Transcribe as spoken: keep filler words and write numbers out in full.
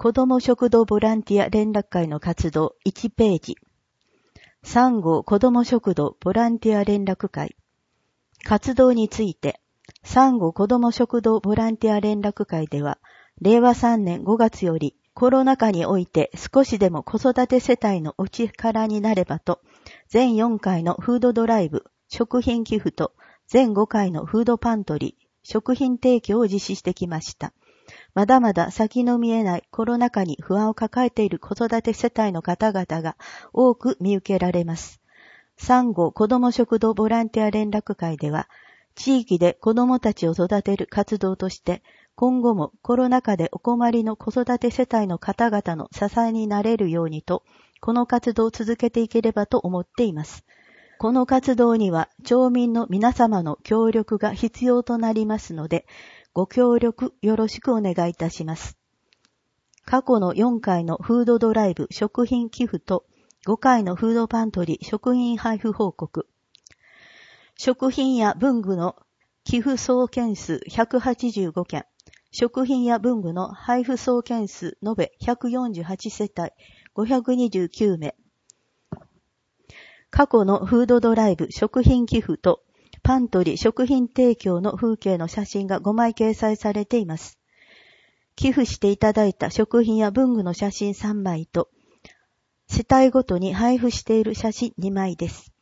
子ども食堂ボランティア連絡会の活動いちページ。さん号子ども食堂ボランティア連絡会。活動について、さん号子ども食堂ボランティア連絡会では、れいわさんねんごがつよりコロナ禍において少しでも子育て世帯のお力になればと、全よんかいのフードドライブ、食品寄付と全ごかいのフードパントリー、食品提供を実施してきました。まだまだ先の見えないコロナ禍に不安を抱えている子育て世帯の方々が多く見受けられます。さん号子ども食堂ボランティア連絡会では、地域で子どもたちを育てる活動として、今後もコロナ禍でお困りの子育て世帯の方々の支えになれるようにと、この活動を続けていければと思っています。この活動には町民の皆様の協力が必要となりますので、ご協力よろしくお願いいたします。過去のよんかいのフードドライブ食品寄付とごかいのフードパントリー食品配布報告。食品や文具の寄付総件数ひゃくはちじゅうごけん、食品や文具の配布総件数延べひゃくよんじゅうはちせたいごひゃくにじゅうきゅうめい。過去のフードドライブ食品寄付とパントリー食品提供の風景の写真がごまい掲載されています。寄付していただいた食品や文具の写真さんまいと、世帯ごとに配布している写真にまいです。